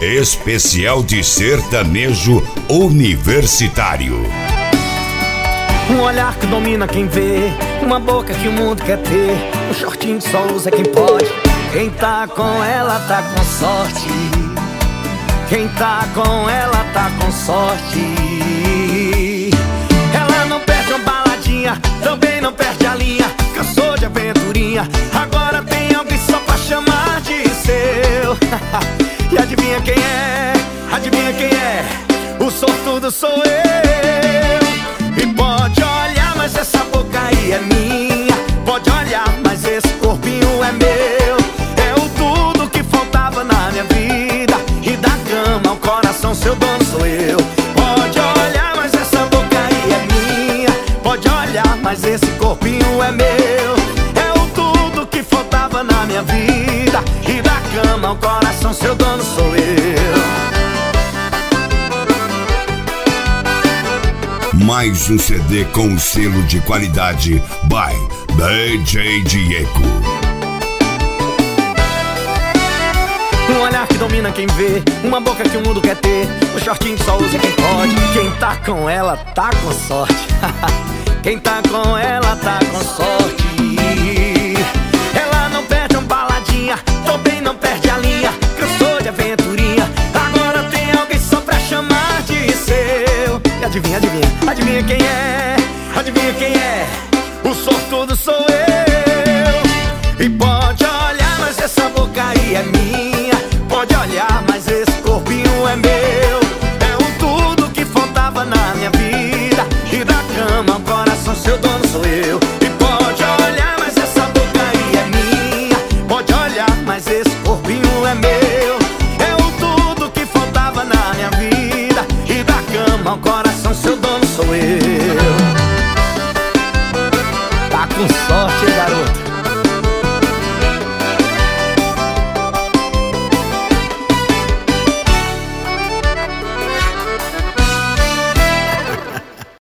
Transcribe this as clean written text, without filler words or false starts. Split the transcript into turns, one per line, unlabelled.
especial de sertanejo universitário.
Um olhar que domina quem vê, uma boca que o mundo quer ter, um shortinho que só usa quem pode. Quem tá com ela tá com sorte. Quem tá com ela tá com sorte. Ela não perde uma baladinha, também não perde a linha. Cansou de aventurinha, agora tem alguém só pra chamar de seu. E adivinha quem é? Adivinha quem é? O sortudo sou eu. E pode olhar, mas essa boca aí é minha. Pode olhar, mas esse corpinho é meu. É o tudo que faltava na minha vida. E da cama ao coração, seu dono sou eu. Pode olhar, mas essa boca aí é minha. Pode olhar, mas esse corpinho é meu. É o tudo que faltava na minha vida. E da cama ao coração, seu dono sou eu.
Mais um CD com selo de qualidade by DJ Diego.
Um olhar que domina quem vê, uma boca que o mundo quer ter, um shortinho que só usa quem pode. Quem tá com ela tá com sorte. Quem tá com ela tá com sorte. Ela não perde uma baladinha, também não perde a linha. Cansou de aventurinha, agora tem alguém só pra chamar de seu. E adivinha, adivinha, adivinha quem é? Adivinha quem é? O sortudo sou eu. E pode olhar, mas essa boca aí é minha. Pode olhar, mas esse corpinho é meu. É o tudo que faltava na minha vida. E da cama ao coração, seu dono sou eu. E pode olhar, mas essa boca aí é minha. Pode olhar, mas esse corpinho é meu. É o tudo que faltava na minha vida. E da cama ao coração, seu dono sou eu. Tá com sorte,